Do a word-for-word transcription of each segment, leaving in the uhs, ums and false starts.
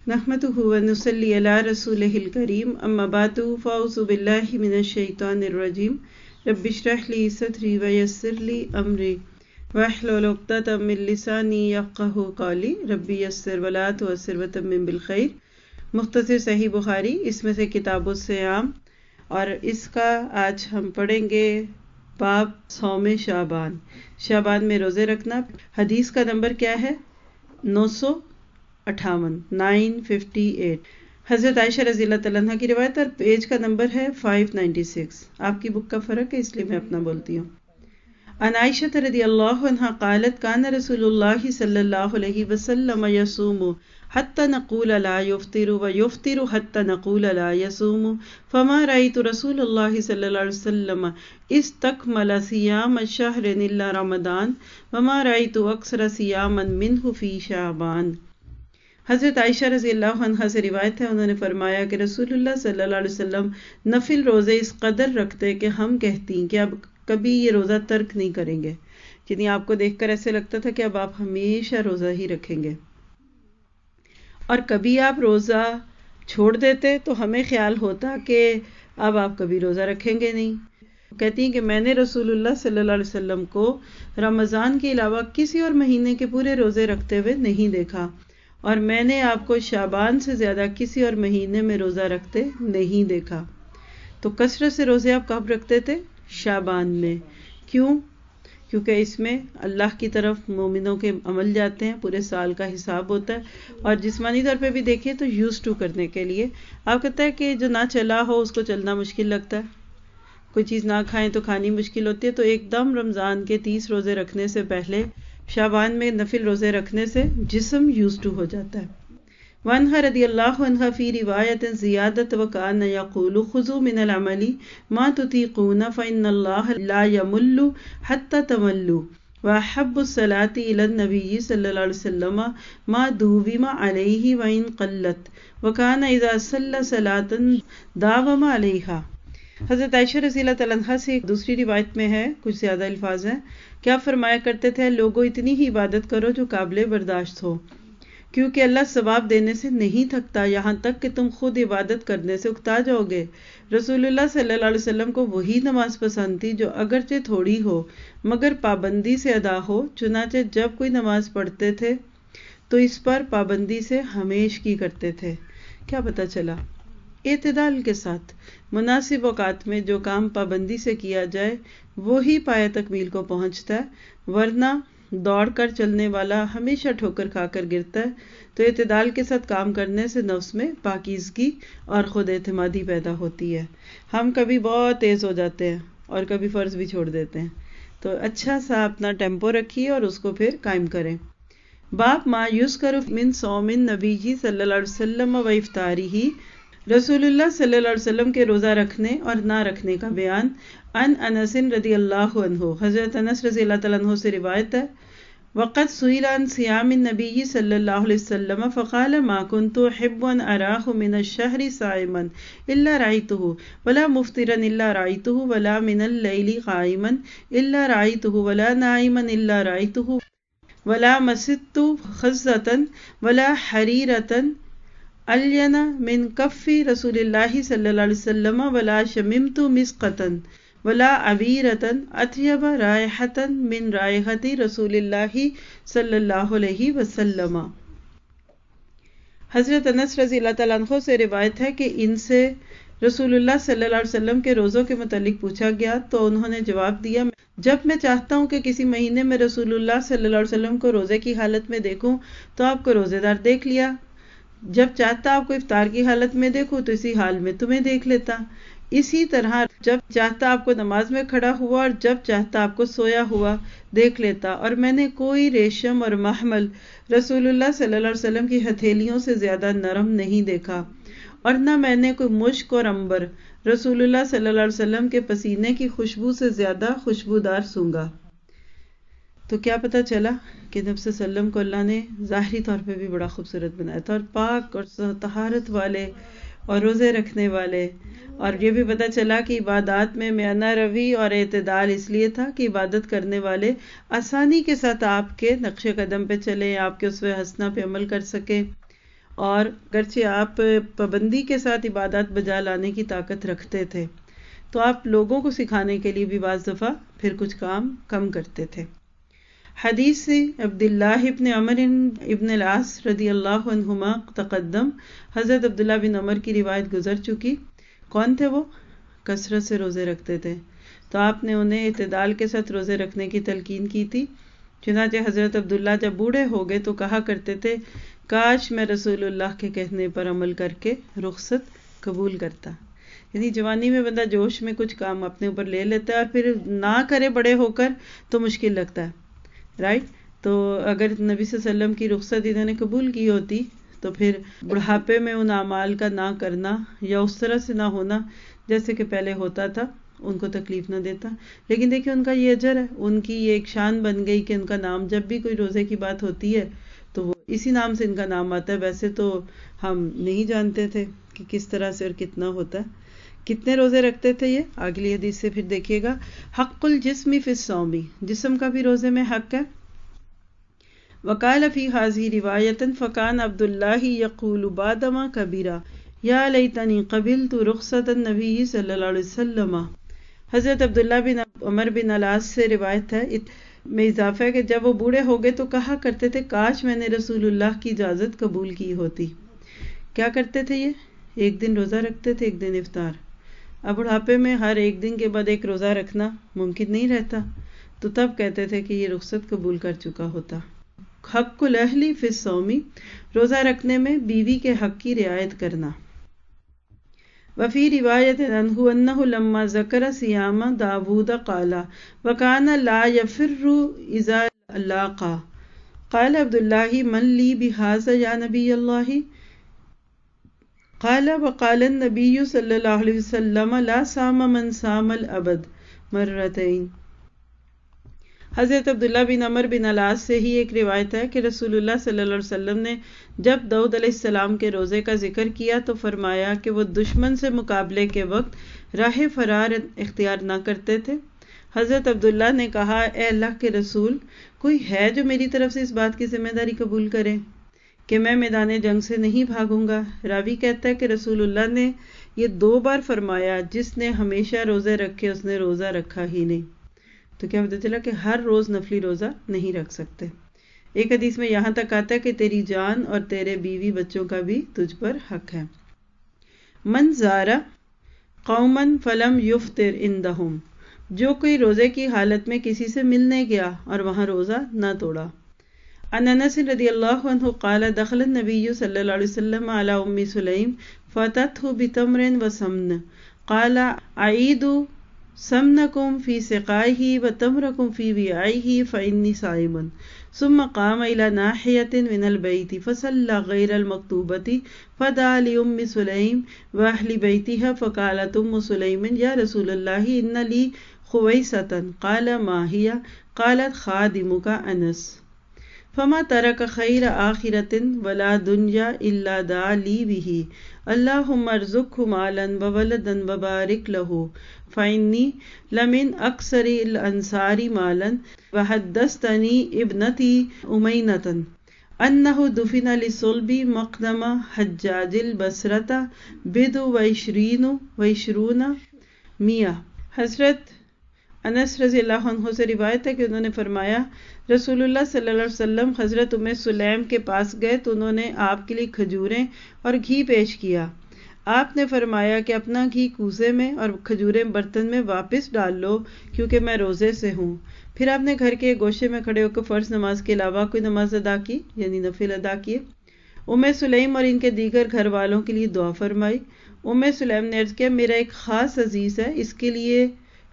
نحمدہ و نصلی علی رسولہ الکریم اما بعد فاعوذ باللہ من الشیطان الرجیم رب اشرح لی صدری ویسر لی امری واحلل عقدۃ من لسانی یفقہوا قولی رب یسر ولا تعسر وتمم بالخیر۔ مختصر صحیح بخاری، اس میں سے کتاب الصیام، اور اس کا آج ہم پڑھیں گے باب صوم شعبان، شعبان میں روزے رکھنا۔ حدیث کا نمبر کیا ہے؟ نو سو اٹھاون، نائن ففٹی ایٹ۔ حضرت عائشہ رضی اللہ تعالیٰ عنہ کی روایت، اور پیج کا نمبر ہے فائیو نائنٹی سکس۔ آپ کی بک کا فرق ہے اس لیے میں اپنا بولتی ہوں۔ عن عائشہ رضی اللہ عنہ قالت کان رسول اللہ صلی اللہ علیہ وسلم یصوم حتی نقول لا یفطر ویفطر حتی نقول لا یصوم فما رأیت رسول اللہ صلی اللہ علیہ وسلم استکمل صیام شہر الا رمضان وما رأیت اکثر صیاما منہ فی شعبان۔ حضرت عائشہ رضی اللہ عنہ سے روایت ہے، انہوں نے فرمایا کہ رسول اللہ صلی اللہ علیہ وسلم نفل روزے اس قدر رکھتے کہ ہم کہتی ہیں کہ اب کبھی یہ روزہ ترک نہیں کریں گے، یعنی آپ کو دیکھ کر ایسے لگتا تھا کہ اب آپ ہمیشہ روزہ ہی رکھیں گے، اور کبھی آپ روزہ چھوڑ دیتے تو ہمیں خیال ہوتا کہ اب آپ کبھی روزہ رکھیں گے نہیں۔ کہتی ہیں کہ میں نے رسول اللہ صلی اللہ علیہ وسلم کو رمضان کے علاوہ کسی اور مہینے کے پورے روزے رکھتے ہوئے نہیں دیکھا، اور میں نے آپ کو شعبان سے زیادہ کسی اور مہینے میں روزہ رکھتے نہیں دیکھا۔ تو کثرت سے روزے آپ کب رکھتے تھے؟ شعبان میں۔ کیوں؟ کیونکہ اس میں اللہ کی طرف مومنوں کے عمل جاتے ہیں، پورے سال کا حساب ہوتا ہے، اور جسمانی طور پہ بھی دیکھیں تو یوز ٹو کرنے کے لیے۔ آپ کہتا ہے کہ جو نہ چلا ہو اس کو چلنا مشکل لگتا ہے، کوئی چیز نہ کھائیں تو کھانی مشکل ہوتی ہے، تو ایک دم رمضان کے تیس روزے رکھنے سے پہلے شعبان میں نفل روزے رکھنے سے جسم یوز ٹو ہو جاتا ہے۔ وعنہا رضی اللہ عنہ فی روایت زیادت وکان یقول خذوا من العمل ما تطیقون فإن اللہ لا یمل حتی تملوا واحب الصلاة الی النبی صلی اللہ علیہ وسلم ما دوم علیہ وإن قلت وکان اذا صلی صلاة داوم علیہا۔ حضرت عائشہ رضی اللہ تعالیٰ عنہ سے ایک دوسری روایت میں ہے، کچھ زیادہ الفاظ ہیں، کیا فرمایا کرتے تھے، لوگوں اتنی ہی عبادت کرو جو قابل برداشت ہو، کیونکہ اللہ ثواب دینے سے نہیں تھکتا یہاں تک کہ تم خود عبادت کرنے سے اکتا جاؤ گے۔ رسول اللہ صلی اللہ علیہ وسلم کو وہی نماز پسند تھی جو اگرچہ تھوڑی ہو مگر پابندی سے ادا ہو، چنانچہ جب کوئی نماز پڑھتے تھے تو اس پر پابندی سے ہمیش کی کرتے تھے۔ کیا پتہ چلا؟ اعتدال کے ساتھ مناسب اوقات میں جو کام پابندی سے کیا جائے وہی پایہ تکمیل کو پہنچتا ہے، ورنہ دوڑ کر چلنے والا ہمیشہ ٹھوکر کھا کر گرتا ہے۔ تو اعتدال کے ساتھ کام کرنے سے نفس میں پاکیزگی اور خود اعتمادی پیدا ہوتی ہے۔ ہم کبھی بہت تیز ہو جاتے ہیں اور کبھی فرض بھی چھوڑ دیتے ہیں، تو اچھا سا اپنا ٹیمپو رکھیے اور اس کو پھر قائم کریں۔ باب ما یذکر من صوم النبی صلی اللہ علیہ وسلم و افطارہ، رسول اللہ صلی اللہ علیہ وسلم کے روزہ رکھنے اور نہ رکھنے کا بیان۔ ان انس رضی اللہ عنہ، حضرت انس رضی اللہ تعالیٰ عنہ سے روایت ہے، وقد سئل عن صیام النبی صلی اللہ علیہ وسلم فقال ما كنت احب ان اراه من الشهر صائما الا رأيته ولا مفطرا الا رأيته ولا من الليل قائما الا رأيته ولا نائما الا رأيته ولا مسدت خزة ولا حريرة الین من کف رسول اللہ صلی اللہ علیہ وسلم ولا شممت مسقۃ ولا عبیرۃ اطیب رائحۃ من رائحۃ رسول اللہ صلی اللہ علیہ وسلم۔ حضرت انس رضی اللہ تعالیٰ عنہ سے روایت ہے کہ ان سے رسول اللہ صلی اللہ علیہ وسلم کے روزوں کے متعلق پوچھا گیا تو انہوں نے جواب دیا، جب میں چاہتا ہوں کہ کسی مہینے میں رسول اللہ صلی اللہ علیہ وسلم کو روزے کی حالت میں دیکھوں تو آپ کو روزے دار دیکھ لیا، جب چاہتا آپ کو افطار کی حالت میں دیکھوں تو اسی حال میں تمہیں دیکھ لیتا، اسی طرح جب چاہتا آپ کو نماز میں کھڑا ہوا اور جب چاہتا آپ کو سویا ہوا دیکھ لیتا، اور میں نے کوئی ریشم اور محمل رسول اللہ صلی اللہ علیہ وسلم کی ہتھیلیوں سے زیادہ نرم نہیں دیکھا، اور نہ میں نے کوئی مشک اور عنبر رسول اللہ صلی اللہ علیہ وسلم کے پسینے کی خوشبو سے زیادہ خوشبودار سونگا۔ تو کیا پتہ چلا کہ نبی صلی اللہ علیہ وسلم کو اللہ نے ظاہری طور پہ بھی بڑا خوبصورت بنایا تھا، اور پاک اور طہارت والے اور روزے رکھنے والے، اور یہ بھی پتہ چلا کہ عبادات میں میانہ روی اور اعتدال اس لیے تھا کہ عبادت کرنے والے آسانی کے ساتھ آپ کے نقش قدم پہ چلیں، آپ کے اسوہ حسنہ پہ عمل کر سکیں، اور گرچہ آپ پابندی کے ساتھ عبادات بجا لانے کی طاقت رکھتے تھے تو آپ لوگوں کو سکھانے کے لیے بھی بعض دفعہ پھر کچھ کام کم کرتے تھے۔ حدیث سے عبداللہ ابن عمر ابن العاص رضی اللہ عنہما تقدم، حضرت عبداللہ بن عمر کی روایت گزر چکی۔ کون تھے وہ؟ کثرت سے روزے رکھتے تھے، تو آپ نے انہیں اعتدال کے ساتھ روزے رکھنے کی تلقین کی تھی۔ چنانچہ حضرت عبداللہ جب بوڑھے ہو گئے تو کہا کرتے تھے کاش میں رسول اللہ کے کہنے پر عمل کر کے رخصت قبول کرتا۔ یعنی جوانی میں بندہ جوش میں کچھ کام اپنے اوپر لے لیتا ہے اور پھر نہ کرے بڑے ہو کر تو مشکل لگتا ہے، رائٹ؟ تو اگر نبی صلی اللہ علیہ وسلم کی رخصت انہوں نے قبول کی ہوتی تو پھر بڑھاپے میں ان اعمال کا نہ کرنا یا اس طرح سے نہ ہونا جیسے کہ پہلے ہوتا تھا ان کو تکلیف نہ دیتا۔ لیکن دیکھیں ان کا یہ اجر ہے، ان کی یہ ایک شان بن گئی کہ ان کا نام جب بھی کوئی روزے کی بات ہوتی ہے تو وہ اسی نام سے ان کا نام آتا ہے۔ ویسے تو ہم نہیں جانتے تھے کہ کس طرح سے اور کتنا ہوتا ہے۔ کتنے روزے رکھتے تھے یہ اگلی حدیث سے پھر دیکھیے گا۔ حق الجسم فی الصوم، جسم کا بھی روزے میں حق ہے۔ وقال فی هذه روایتا فکان عبداللہ یقول بعدما کبیرا یا لیتنی قبلت رخصت النبی صلی اللہ علیہ وسلم۔ حضرت عبداللہ بن عمر بن العاص سے روایت ہے میں اضافہ ہے کہ جب وہ بوڑھے ہو گئے تو کہا کرتے تھے کاش میں نے رسول اللہ کی اجازت قبول کی ہوتی۔ کیا کرتے تھے یہ؟ ایک دن روزہ رکھتے تھے، ایک دن افطار۔ اب بڑھاپے میں ہر ایک دن کے بعد ایک روزہ رکھنا ممکن نہیں رہتا، تو تب کہتے تھے کہ یہ رخصت قبول کر چکا ہوتا۔ حق الاہل فی الصوم، روزہ رکھنے میں بیوی کے حق کی رعایت کرنا۔ وفی روایت عنہ انہ لما ذکر صیام داود قال وکان لا یفر اذا لاقا قال عبداللہ من لی بہذا یا نبی اللہ؟ قال وقال النبی صلی اللہ علیہ وسلم لا صام من صام الابد مرتين۔ حضرت عبداللہ بن عمر بن العاص سے ہی ایک روایت ہے کہ رسول اللہ صلی اللہ علیہ وسلم نے جب داؤد علیہ السلام کے روزے کا ذکر کیا تو فرمایا کہ وہ دشمن سے مقابلے کے وقت راہ فرار اختیار نہ کرتے تھے۔ حضرت عبداللہ نے کہا اے اللہ کے رسول، کوئی ہے جو میری طرف سے اس بات کی ذمہ داری قبول کرے کہ میں میدان جنگ سے نہیں بھاگوں گا؟ راوی کہتا ہے کہ رسول اللہ نے یہ دو بار فرمایا، جس نے ہمیشہ روزے رکھے اس نے روزہ رکھا ہی نہیں۔ تو کیا پتہ چلا کہ ہر روز نفلی روزہ نہیں رکھ سکتے۔ ایک حدیث میں یہاں تک آتا ہے کہ تیری جان اور تیرے بیوی بچوں کا بھی تجھ پر حق ہے۔ من زارا قوما فلم یفطر عندهم، جو کوئی روزے کی حالت میں کسی سے ملنے گیا اور وہاں روزہ نہ توڑا۔ عن انس رضی اللہ عنہ قال دخل النبی صلی اللہ علیہ وسلم علی ام سلیم فاتته بتمر وسمن قال اعیدوا سمنکم فی سقائه وتمرکم فی وعائه فانی صائم، ثم قام الى ناحیۃ من البیت فصلى غیر المکتوبۃ فدعا لام سلیم واہل بیتها فقالت ام سلیم یا رسول اللہ ان لی خویصۃ قال ما ہی؟ قالت خادمک انس، فما ترک خیر آخرۃ ولا دنیا الا دعا لی بہ، اللہم ارزقہ مالا وولدا وبارک لہ، فإنی لمن اکثر الانصار مالا وحدثتنی ابنتی امینۃ انہ دفن لصلب مقدم حجاج البصرۃ بضع وعشرین وعشرون میہ۔ حضرت انس رضی اللہ عنہ سے روایت ہے کہ انہوں نے فرمایا رسول اللہ صلی اللہ علیہ وسلم حضرت ام سلیم کے پاس گئے تو انہوں نے آپ کے لیے کھجوریں اور گھی پیش کیا۔ آپ نے فرمایا کہ اپنا گھی کوزے میں اور کھجوریں برتن میں واپس ڈال لو کیونکہ میں روزے سے ہوں۔ پھر آپ نے گھر کے گوشے میں کھڑے ہو کر فرض نماز کے علاوہ کوئی نماز ادا کی، یعنی نفل ادا کیے۔ ام سلیم اور ان کے دیگر گھر والوں کے لیے دعا فرمائی۔ ام سلیم نے عرض کیا میرا ایک خاص عزیز ہے، اس کے لیے۔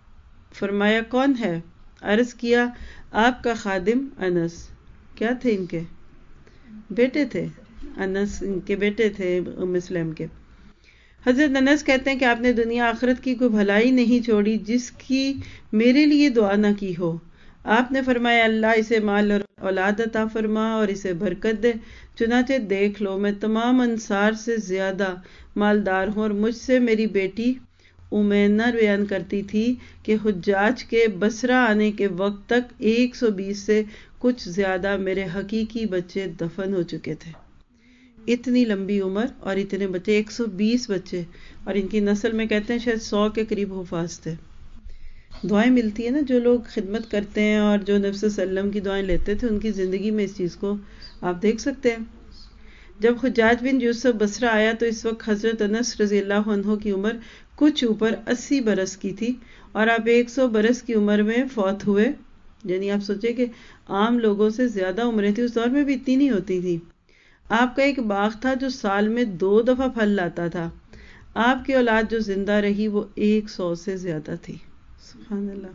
فرمایا کون ہے؟ عرض کیا آپ کا خادم انس۔ کیا تھے ان کے؟ بیٹے تھے، انس ان کے بیٹے تھے ام سلیم کے۔ حضرت انس کہتے ہیں کہ آپ نے دنیا آخرت کی کوئی بھلائی نہیں چھوڑی جس کی میرے لیے دعا نہ کی ہو۔ آپ نے فرمایا اللہ اسے مال اور اولاد عطا فرما اور اسے برکت دے، چنانچہ دیکھ لو میں تمام انصار سے زیادہ مالدار ہوں، اور مجھ سے میری بیٹی امینا بیان کرتی تھی کہ حجاج کے بصرہ آنے کے وقت تک ایک سو بیس سے کچھ زیادہ میرے حقیقی بچے دفن ہو چکے تھے۔ اتنی لمبی عمر اور اتنے بچے، ایک سو بیس بچے، اور ان کی نسل میں کہتے ہیں شاید سو کے قریب حفاظ تھے۔ دعائیں ملتی ہیں نا، جو لوگ خدمت کرتے ہیں اور جو نبی صلی اللہ علیہ وسلم کی دعائیں لیتے تھے، ان کی زندگی میں اس چیز کو آپ دیکھ سکتے ہیں۔ جب حجاج بن یوسف بصرہ آیا تو اس وقت حضرت انس رضی اللہ عنہ کی عمر کچھ اوپر اسی برس کی تھی اور آپ ایک سو برس کی عمر میں فوت ہوئے۔ یعنی آپ سوچیں کہ عام لوگوں سے زیادہ عمریں تھیں، اس دور میں بھی اتنی نہیں ہوتی تھی۔ آپ کا ایک باغ تھا جو سال میں دو دفعہ پھل لاتا تھا۔ آپ کی اولاد جو زندہ رہی وہ ایک سو سے زیادہ تھی۔ سبحان اللہ۔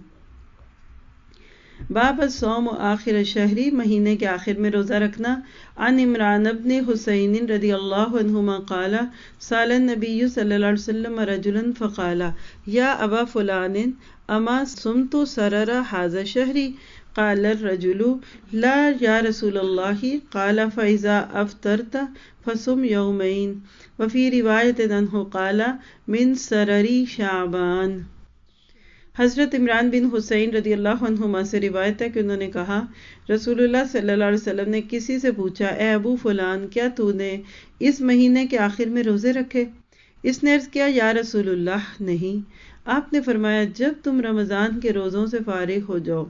باب الصوم آخر شہری، مہینے کے آخر میں روزہ رکھنا۔ عن عمران بن حسین رضی اللہ عنہما قال سأل النبی صلی اللہ علیہ وسلم رجلا فقال یا ابا فلان اما صمت سرر هذا شہری؟ قال الرجل لا یا رسول اللہ قال فإذا افطرت فصم یومین وفی روایت عنہ قال من سرر شعبان۔ حضرت عمران بن حسین رضی اللہ عنہما سے روایت ہے کہ انہوں نے کہا رسول اللہ صلی اللہ علیہ وسلم نے کسی سے پوچھا اے ابو فلان کیا تو نے اس مہینے کے آخر میں روزے رکھے؟ اس نے عرض کیا یا رسول اللہ نہیں۔ آپ نے فرمایا جب تم رمضان کے روزوں سے فارغ ہو جاؤ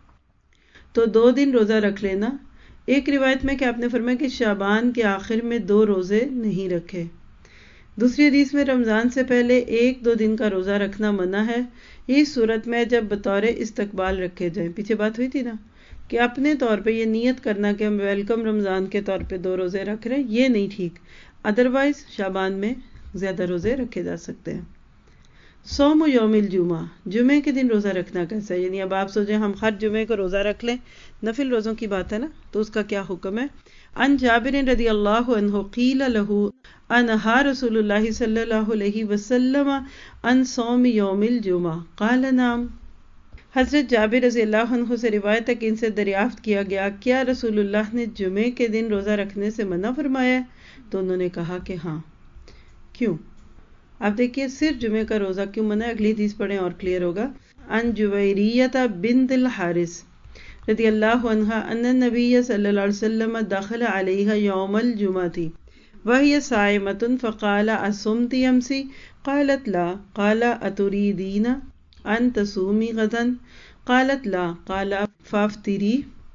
تو دو دن روزہ رکھ لینا۔ ایک روایت میں کہ آپ نے فرمایا کہ شعبان کے آخر میں دو روزے نہیں رکھے۔ دوسری حدیث میں رمضان سے پہلے ایک دو دن کا روزہ رکھنا منع ہے، اس صورت میں جب بطور استقبال رکھے جائیں۔ پیچھے بات ہوئی تھی نا کہ اپنے طور پہ یہ نیت کرنا کہ ہم ویلکم رمضان کے طور پہ دو روزے رکھ رہے ہیں، یہ نہیں ٹھیک۔ ادروائز شعبان میں زیادہ روزے رکھے جا سکتے ہیں۔ صوم یوم الجمعہ، جمعے کے دن روزہ رکھنا کیسا ہے؟ یعنی اب آپ سوچیں ہم ہر جمعے کو روزہ رکھ لیں، نفل روزوں کی بات ہے نا، تو اس کا کیا حکم ہے؟ عن جابر رضی اللہ عنہ قیل له انہا رسول اللہ صلی اللہ علیہ وسلم عن صوم یوم الجمعہ قال نعم۔ حضرت جابر رضی اللہ عنہ سے روایت ہے کہ ان سے دریافت کیا گیا کیا رسول اللہ نے جمعے کے دن روزہ رکھنے سے منع فرمایا؟ تو انہوں نے کہا کہ ہاں۔ کیوں؟ آپ دیکھیے صرف جمعے کا روزہ کیوں منع ہے، اگلی حدیث پڑھیں اور کلیئر ہوگا۔ عن جویریۃ بنت الحارث رضی اللہ عنہ ان النبی صلی اللہ علیہ وسلم دخل علیہ یوم الجمعۃ وہی صائمۃ فقال اصمت امسی؟ قالت لا قال اتريدين ان تصومي غدا؟ قالت لا قال فافطری۔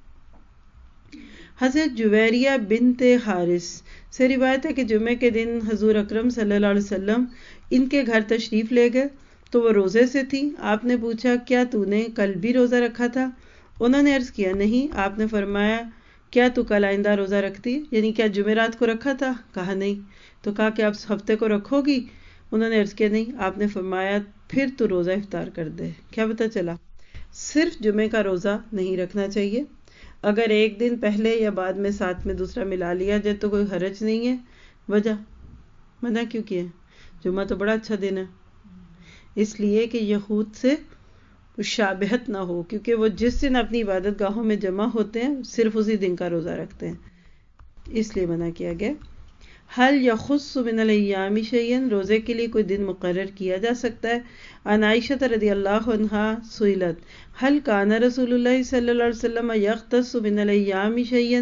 حضرت جویریہ بنت حارث سے روایت ہے کہ جمعے کے دن حضور اکرم صلی اللہ علیہ وسلم ان کے گھر تشریف لے گئے تو وہ روزے سے تھی۔ آپ نے پوچھا کیا تو نے کل بھی روزہ رکھا تھا؟ انہوں نے عرض کیا نہیں۔ آپ نے فرمایا کیا تو کل آئندہ روزہ رکھتی؟ یعنی کیا جمعرات کو رکھا تھا؟ کہا نہیں۔ تو کہا کہ آپ ہفتے کو رکھو گی؟ انہوں نے عرض کیا نہیں۔ آپ نے فرمایا پھر تو روزہ افطار کر دے۔ کیا پتہ چلا؟ صرف جمعے کا روزہ نہیں رکھنا چاہیے، اگر ایک دن پہلے یا بعد میں ساتھ میں دوسرا ملا لیا جائے تو کوئی حرج نہیں ہے۔ وجہ منع کیوں کیا؟ جمعہ تو بڑا اچھا دن ہے، اس لیے کہ یہود سے مشابہت نہ ہو، کیونکہ وہ جس دن اپنی عبادت گاہوں میں جمع ہوتے ہیں صرف اسی دن کا روزہ رکھتے ہیں، اس لیے منع کیا گیا۔ حل یخص من الایام شیئا، روزے کے لیے کوئی دن مقرر کیا جا سکتا ہے۔ عن عائشہ رضی اللہ عنہا سئلت حل کان رسول اللہ صلی اللہ علیہ وسلم یختص من الایام شیئا؟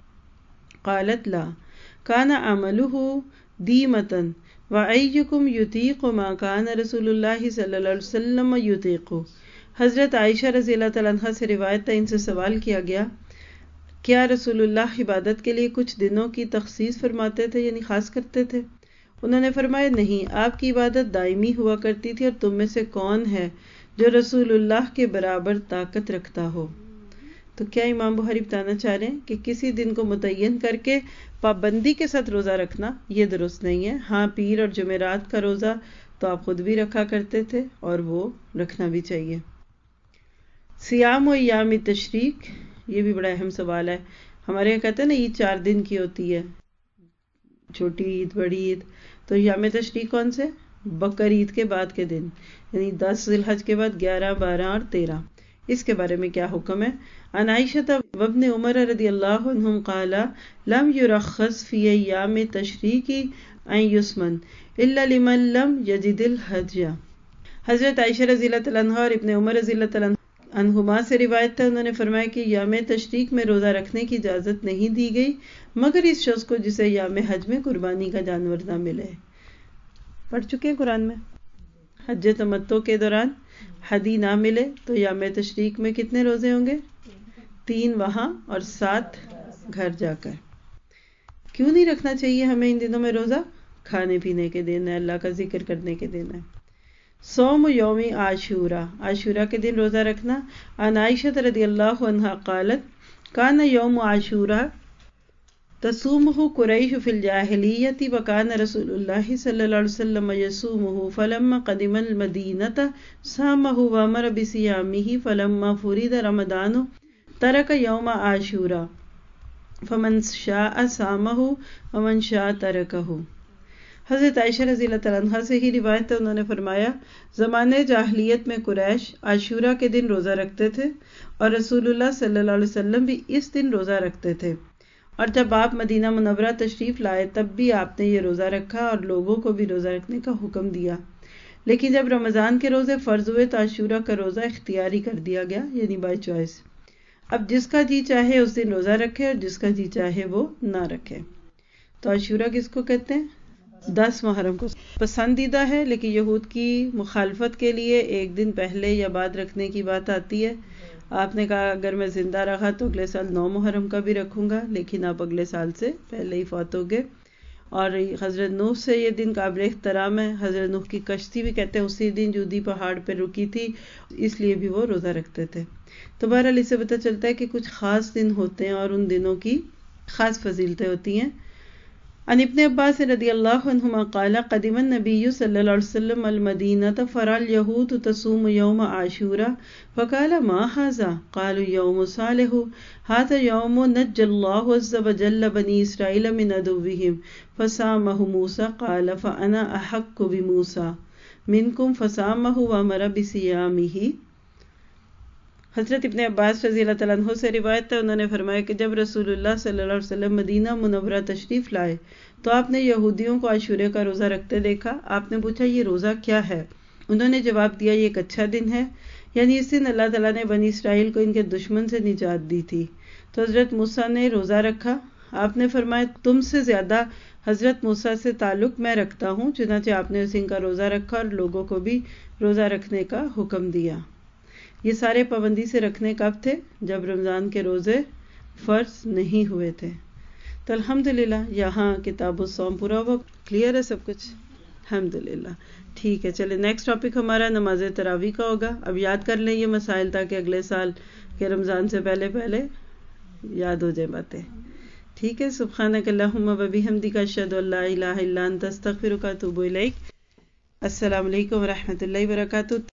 قالت لا کان عملہ دیمۃ وایکم یطیق ما کان رسول اللہ صلی اللہ علیہ وسلم یطیق۔ حضرت عائشہ رضی اللہ تعالیٰ عنہ سے روایت ہے، ان سے سوال کیا گیا کیا رسول اللہ عبادت کے لیے کچھ دنوں کی تخصیص فرماتے تھے، یعنی خاص کرتے تھے؟ انہوں نے فرمایا نہیں، آپ کی عبادت دائمی ہوا کرتی تھی، اور تم میں سے کون ہے جو رسول اللہ کے برابر طاقت رکھتا ہو؟ تو کیا امام بخاری بتانا چاہ رہے ہیں کہ کسی دن کو متعین کر کے پابندی کے ساتھ روزہ رکھنا یہ درست نہیں ہے؟ ہاں پیر اور جمعرات کا روزہ تو آپ خود بھی رکھا کرتے تھے اور وہ رکھنا بھی چاہیے۔ سیام و ایام تشریق، یہ بھی بڑا اہم سوال ہے۔ ہمارے یہاں کہتے ہیں نا عید چار دن کی ہوتی ہے، چھوٹی عید بڑی عید، تو ایام تشریق کون سے؟ بقر عید کے بعد کے دن، یعنی دس ذی الحج کے بعد گیارہ بارہ اور تیرہ، اس کے بارے میں کیا حکم ہے؟ عن عائشہ وابن عمر رضی اللہ عنہم قال لم یرخص فی ایام تشریق ان یسمن الا لمن لم یجد الحج۔ حضرت عائشہ رضی اللہ تعالیٰ عنہ اور ابن عمر رضی اللہ تعالیٰ عنہ عنہما سے روایت ہے، انہوں نے فرمایا کہ یوم تشریق میں روزہ رکھنے کی اجازت نہیں دی گئی مگر اس شخص کو جسے یوم حج میں قربانی کا جانور نہ ملے۔ پڑھ چکے ہیں قرآن میں، حج تمتع کے دوران ہدی نہ ملے تو یوم تشریق میں کتنے روزے ہوں گے؟ تین وہاں اور سات گھر جا کر۔ کیوں نہیں رکھنا چاہیے ہمیں ان دنوں میں روزہ؟ کھانے پینے کے دن ہے، اللہ کا ذکر کرنے کے دن ہے۔ صوم یوم عاشورہ، عاشورہ کے دن روزہ رکھنا۔ عن عائشہ رضی اللہ عنہا قالت کان یوم عاشورہ تصومہ قریش فی الجاہلیۃ وکان رسول اللہ صلی اللہ علیہ وسلم یصومہ فلما قدم المدینۃ صامہ وامر بصیامہ فلما فرض رمضان ترک یوم عاشورہ فمن شاء صامہ ومن شاء ترکہ۔ حضرت عائشہ رضی اللہ تعالیٰ عنہ سے ہی روایت ہے، انہوں نے فرمایا زمانے جاہلیت میں قریش عاشورہ کے دن روزہ رکھتے تھے اور رسول اللہ صلی اللہ علیہ وسلم بھی اس دن روزہ رکھتے تھے، اور جب آپ مدینہ منورہ تشریف لائے تب بھی آپ نے یہ روزہ رکھا اور لوگوں کو بھی روزہ رکھنے کا حکم دیا، لیکن جب رمضان کے روزے فرض ہوئے تو عاشورہ کا روزہ اختیاری کر دیا گیا، یعنی بائی چوائس۔ اب جس کا جی چاہے اس دن روزہ رکھے اور جس کا جی چاہے وہ نہ رکھے۔ تو عاشورہ کس کو کہتے ہیں؟ دس محرم کو پسندیدہ ہے، لیکن یہود کی مخالفت کے لیے ایک دن پہلے یا بعد رکھنے کی بات آتی ہے۔ آپ نے کہا اگر میں زندہ رہا تو اگلے سال نو محرم کا بھی رکھوں گا، لیکن آپ اگلے سال سے پہلے ہی فوت ہو گئے۔ اور حضرت نوح سے یہ دن قابل احترام ہے، حضرت نوح کی کشتی بھی کہتے ہیں اسی دن جودی پہاڑ پہ رکی تھی، اس لیے بھی وہ روزہ رکھتے تھے۔ تو بہرحال اس سے پتہ چلتا ہے کہ کچھ خاص دن ہوتے ہیں اور ان دنوں کی خاص فضیلتیں ہوتی ہیں۔ عن ابن عباس رضی اللہ عنہما قال قدم النبی صلی اللہ علیہ وسلم المدینۃ فرأى اليہود تصوم یوم عاشورہ فقال ما هذا قالوا یوم صالح هذا یوم نجى اللہ عز وجل بنی اسرائیل من عدوهم فصامه موسى قال فأنا أحق بموسى منكم فصامه وأمر بصيامه۔ حضرت ابن عباس رضی اللہ تعالیٰ عنہ سے روایت ہے، انہوں نے فرمایا کہ جب رسول اللہ صلی اللہ علیہ وسلم مدینہ منورہ تشریف لائے تو آپ نے یہودیوں کو عاشورے کا روزہ رکھتے دیکھا۔ آپ نے پوچھا یہ روزہ کیا ہے؟ انہوں نے جواب دیا یہ ایک اچھا دن ہے، یعنی اس دن اللہ تعالیٰ نے بنی اسرائیل کو ان کے دشمن سے نجات دی تھی۔ تو حضرت موسیٰ نے روزہ رکھا۔ آپ نے فرمایا تم سے زیادہ حضرت موسیٰ سے تعلق میں رکھتا ہوں، چنانچہ آپ نے اس دن کا روزہ رکھا اور لوگوں کو بھی روزہ رکھنے کا حکم دیا۔ یہ سارے پابندی سے رکھنے کب تھے؟ جب رمضان کے روزے فرض نہیں ہوئے تھے۔ تو الحمدللہ یہاں کتاب الصوم پورا ہوا، کلیئر ہے سب کچھ؟ الحمدللہ ٹھیک ہے۔ چلے نیکسٹ ٹاپک ہمارا نماز تراویح کا ہوگا۔ اب یاد کر لیں یہ مسائل تاکہ اگلے سال کے رمضان سے پہلے پہلے یاد ہو جائے باتیں، ٹھیک ہے؟ سبحانک اللہم و بحمدک اشہد ان لا الہ الا انت استغفرک و اتوب الیک۔ السلام علیکم و رحمۃ اللہ وبرکاتہ۔